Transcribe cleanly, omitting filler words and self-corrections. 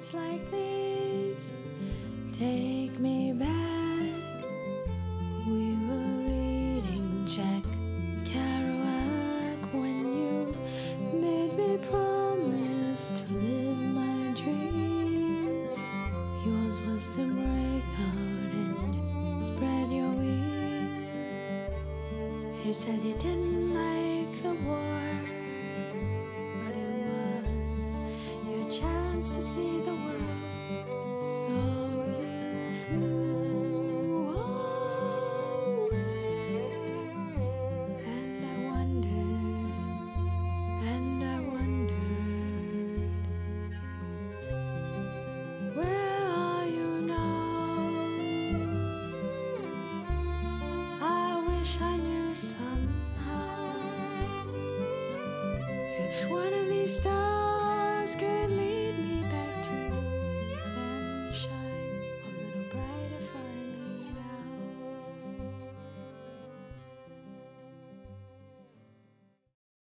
nights like these take me back. We were reading Jack Kerouac when you made me promise to live my dreams. Yours was to break out and spread your wings. You said you didn't like the war,